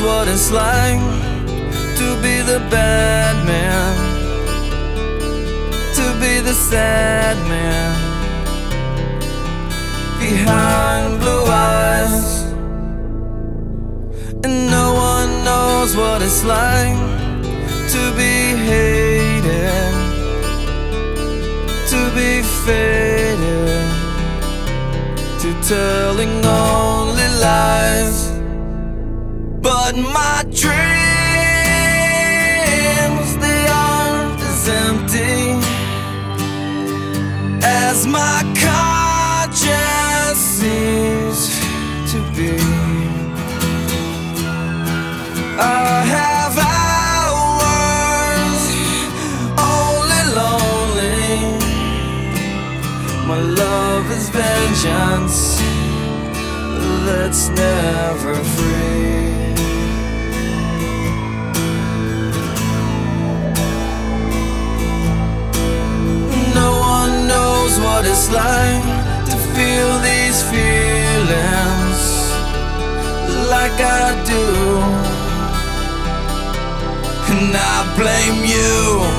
what it's like to be the bad man, to be the sad man behind blue eyes. And no one knows what it's like to be hated, to be faded, to telling only lies. But my dreams, they aren't as empty as my conscience seems to be. I have hours only lonely. My love is vengeance that's never free. No one knows what it's like to feel these feelings like I do. And I blame you.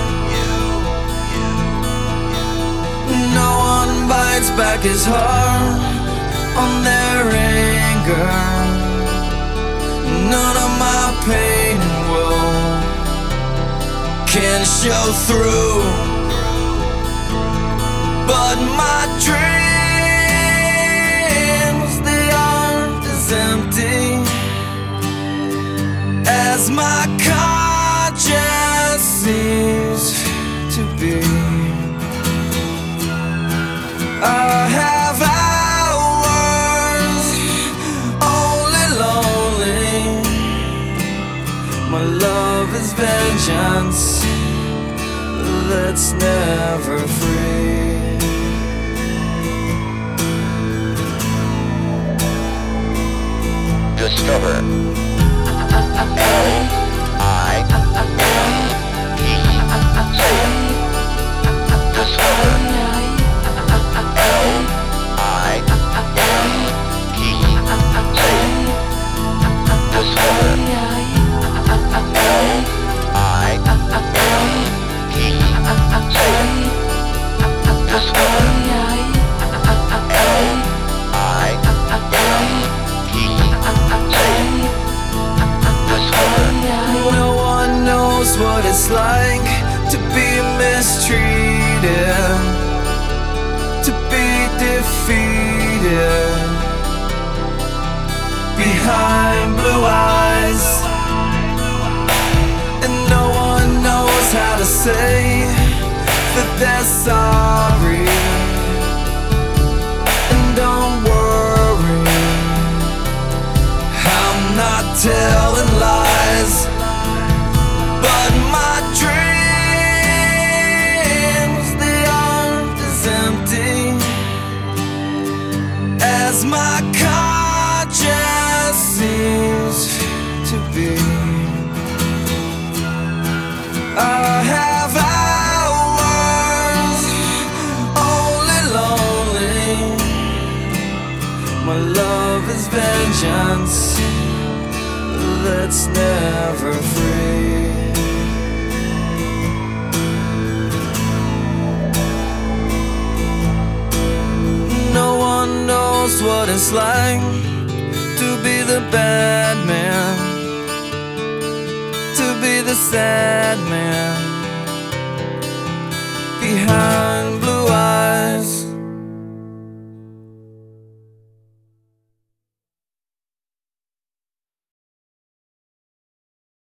No one bites back his heart on their anger. None of my pain and woe can show through. But my dreams, they aren't as empty as my conscience seems to be. I have hours only lonely. My love is vengeance that's never free. Discover what it's like to be mistreated, to be defeated behind blue eyes. And no one knows how to say that they're sorry. And don't worry, I'm not telling lies. But my dreams, they aren't as empty as my conscience seems to be. I have hours only lonely. My love is vengeance that's never free. No one knows what it's like to be the bad man, to be the sad man behind